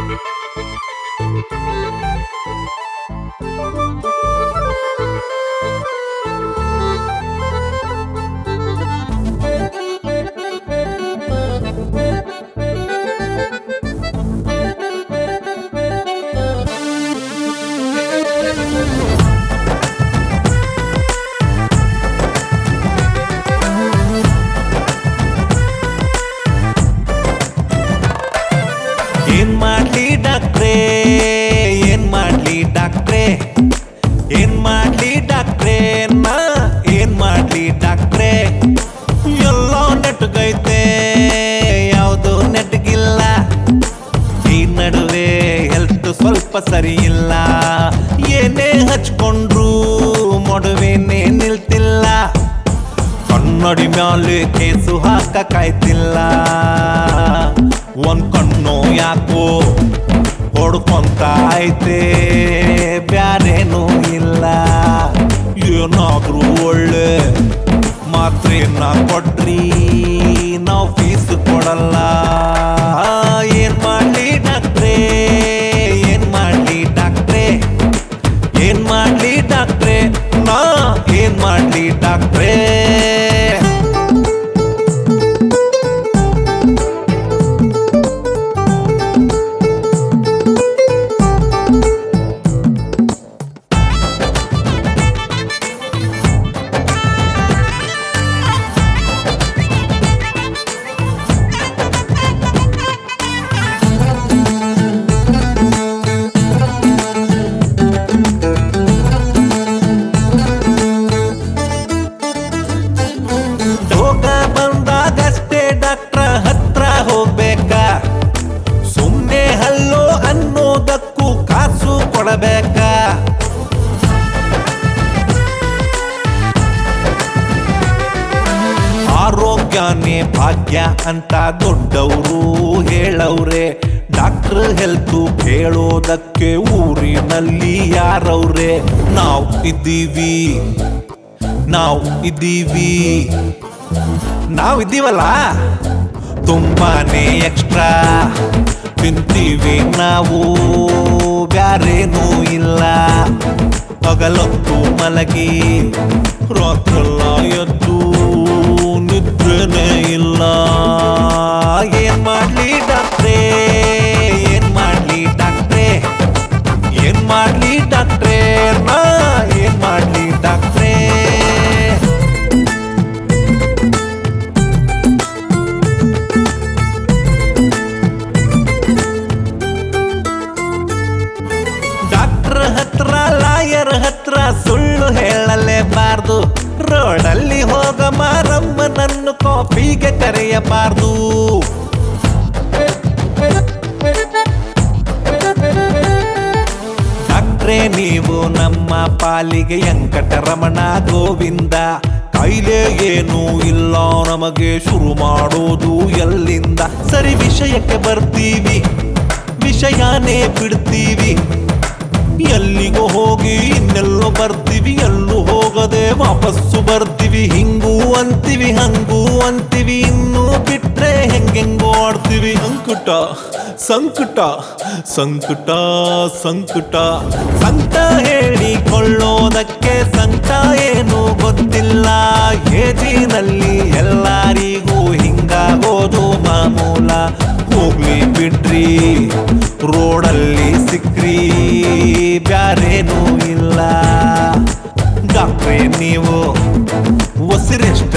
ಏನ್ ಮಾಡ್ಲಿ ಡಾಕ್ಟ್ರೇ, ಏನ್ ಮಾಡ್ಲಿ ಡಾಕ್ಟ್ರೇ, ಏನ್ ಮಾಡ್ಲಿ ಡಾಕ್ಟ್ರೇ, ನಾ ಏನ್ ಮಾಡ್ಲಿ ಡಾಕ್ಟ್ರೇ. ಎಲ್ಲ ನೆಟ್ಗೈತೆ ಯಾವುದು ನೆಟ್ಗಿಲ್ಲ, ಈ ನಡುವೆ ಹೆಲ್ತ್ ಸ್ವಲ್ಪ ಸರಿ ಇಲ್ಲ. ಏನೇ ಹಚ್ಕೊಂಡ್ರು ಮೊಡವೆನೇ ನಿಲ್ತಿಲ್ಲ, ಕನ್ನಡಿ ಮ್ಯಾಲೆ ಕೇಸು ಹಾಕಕ್ಕಾಯ್ತಿಲ್ಲ. ಒಂದ್ ಕಣ್ಣು ಯಾಕೋ ಹೊಡ್ಕೊಂತ ಐತೆ, ಬ್ಯಾರೇನೂ ಇಲ್ಲ. ಏನಾದ್ರೂ ಒಳ್ಳೆ ಮಾತ್ರೆನ ಕೊಡ್ರಿ, ನಾವು ಫೀಸ್ ಕೊಡಲ್ಲ. ಏನ್ ಮಾಡ್ಲಿ ಡಾಕ್ಟ್ರೇ, ಏನ್ ಮಾಡ್ಲಿ ಡಾಕ್ಟ್ರೇ, ಏನ್ ಮಾಡ್ಲಿ ಡಾಕ್ಟ್ರೇ, ನಾ ಏನ್ ಮಾಡ್ಲಿ ಡಾಕ್ಟ್ರೇ. ರೋಗ ಬಂದಾಗಷ್ಟೇ ಡಾಕ್ಟ್ರ ಹತ್ರ ಹೋಗ್ಬೇಕಾ, ಸುಮ್ಮನೆ ಹಲ್ಲೋ ಅನ್ನೋದಕ್ಕೂ ಕಾಸು ಕೊಡಬೇಕಾ. ಆರೋಗ್ಯನೇ ಭಾಗ್ಯ ಅಂತ ದೊಡ್ಡವರು ಹೇಳವ್ರೆ, ಡಾಕ್ಟ್ರ್ ಹೆಲ್ತು ಕೇಳೋದಕ್ಕೆ ಊರಿನಲ್ಲಿ ಯಾರವ್ರೆ. ನಾವು ಇದ್ದೀವಿ, ನಾವಿದ್ದೀವಲ್ಲ, ತುಂಬಾನೇ ಎಕ್ಸ್ಟ್ರಾ ತಿಂತೀವಿ ನಾವು, ಬ್ಯಾರೇನೂ ಇಲ್ಲ. ಹಗಲೊತ್ತು ಮಲಗಿ ರಾತ್ರೆಲ್ಲ ಎದ್ದು ನಿದ್ರೆನೇ ಇಲ್ಲ. ಏನ್ ಮಾಡ್ಲಿ ಡಾಕ್ಟ್ರೇ, ಏನ್ ಮಾಡ್ಲಿ ಡಾಕ್ಟ್ರೇ, ಏನ್ ಮಾಡ್ಲಿ ಡಾಕ್ಟ್ರೇ, ನಾ ಏನ್ ಮಾಡ್ಲಿ ಡಾಕ್ಟ್ರೇ. ಡಾಕ್ಟರ್ ಹತ್ರ ಲಾಯರ್ ಹತ್ರ ಸುಳ್ಳು ಹೇಳಲೇಬಾರ್ದು, ರೋಡಲ್ಲಿ ಹೋಗ ಮಾರಮ್ಮನನ್ನು ಕಾಫಿಗೆ ಕರೆಯಬಾರ್ದು. ಡಾಕ್ಟ್ರೇ ನೀವು ನಮ್ಮ ಪಾಲಿಗೆ ವೆಂಕಟರಮಣ ಗೋವಿಂದ, ಕಾಯಿಲೆ ಏನೂ ಇಲ್ಲ ನಮಗೆ, ಶುರು ಮಾಡೋದು ಎಲ್ಲಿಂದ. ಸರಿ ವಿಷಯಕ್ಕೆ ಬರ್ತೀವಿ, ವಿಷಯನೇ ಬಿಡ್ತೀವಿ. ಎಲ್ಲಿಗೋ ಹೋಗಿ ಇನ್ನೆಲ್ಲೋ ಬರ್ತೀವಿ, ಎಲ್ಲೂ ಹೋಗದೆ ವಾಪಸ್ಸು ಬರ್ತೀವಿ. ಹಿಂಗೂ ಅಂತೀವಿ ಹಂಗೂ ಅಂತೀವಿ, ಇನ್ನೂ ಬಿಟ್ರೆ ಹೆಂಗೆಂಗೋ ಆಡ್ತೀವಿ. ಸಂಕಟ ಸಂಕಟ ಸಂಕಟ ಸಂಕಟ ಸಂಕಟ ಹೇಳಿಕೊಳ್ಳೋದಕ್ಕೆ ಸಂಕಟ ಏನು ಗೊತ್ತಿಲ್ಲ. ಏಜಿನಲ್ಲಿ ಎಲ್ಲರಿಗೂ ಹಿಂಗಾಗೋದು ಮಾಮೂಲ. ಹೋಗ್ಲಿ ಬಿಡ್ರಿ, ರೋಡಲ್ಲಿ ಸಿಕ್ರಿ, ಬ್ಯಾರೇನೂ ಇಲ್ಲ. ಡಾಕ್ಟ್ರೇ ನೀವು ಉಸಿರೆಷ್ಟು